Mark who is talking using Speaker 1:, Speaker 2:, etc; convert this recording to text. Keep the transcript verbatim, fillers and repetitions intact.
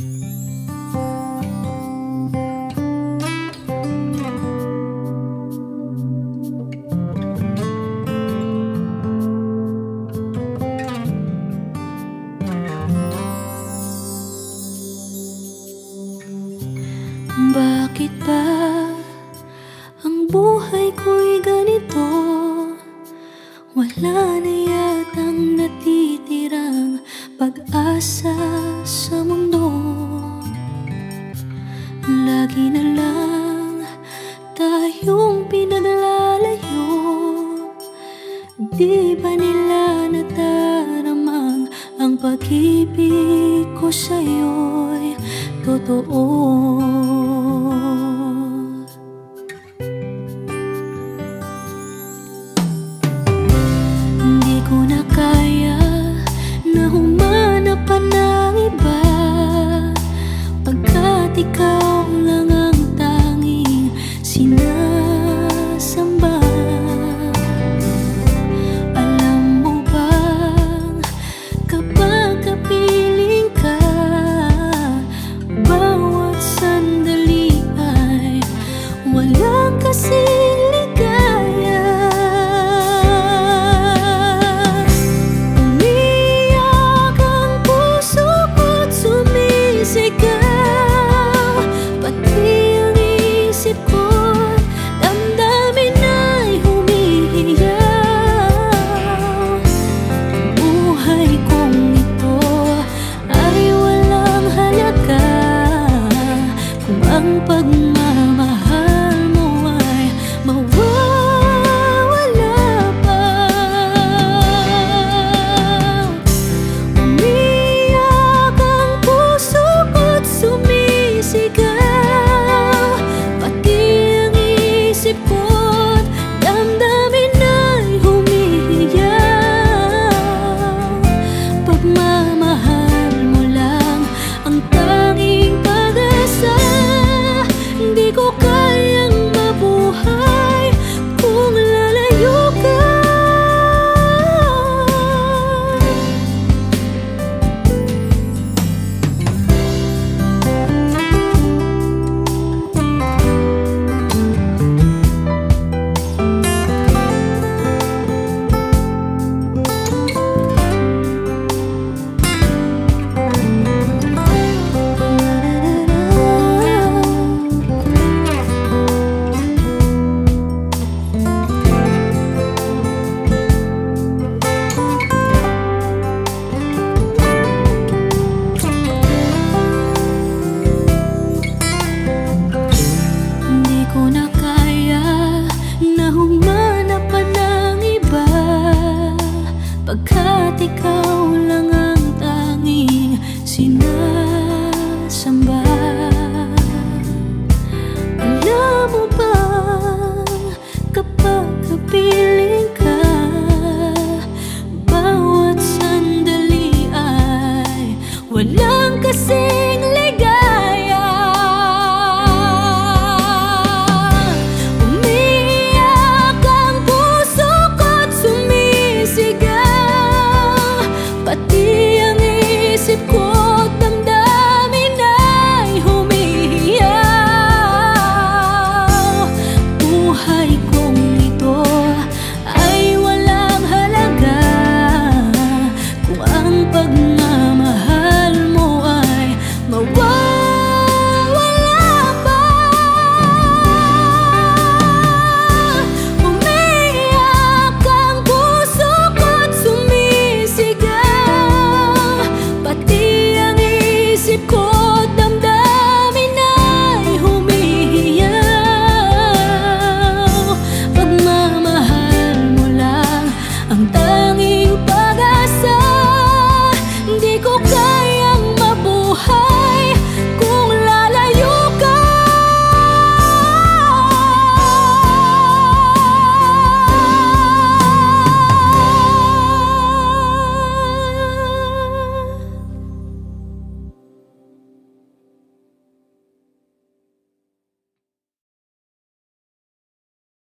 Speaker 1: Bakit ba ang buhay ko'y ganito? Wala na yatang natitirang pag-asa sa mundo. Lagi na lang tayong pinaglalayo. Di ba nila nataramang ang pag-ibig ko sa'yo'y totoo? Hindi ko na kaya na humanap pa ng iba, pagkat ikaw lang ang tanging sinasamba. Alam mo bang kapag kapiling ka, bawat sandali ay walang kasing ligaya. Umiyak ang puso ko't sumisigaw, pati ang isip ko't damdamin ay humihiyaw. Buhay kong ito ay walang halaga kung ang pagmamahal mo ay mawawala pa. Umiyak ang puso ko't sumisigaw, pati ang isip ko't damdamin ay humihiyaw. Pagmamahal mo lang ang tanging pag-asa. Hindi ko kayang mabuhay kung lalayo ka. Hindi ko na kaya na humanap pa ng iba, pagkat ikaw lang ang tanging sinasamba. Alam mo ba kapag kapiling ka, bawat sandali ay walang kasing ligaya. Umiyak ang puso ko't sumisigaw, pati ang isip ko't damdamin ay humihiyaw. Buhay kong ito ay walang halaga kung ang pagmamahal mo ay mawawala pa. Umiyak ang puso ko't sumisigaw, pati ang isip ko't damdamin ay humihiyaw. Pagmamahal mo lang ang tanging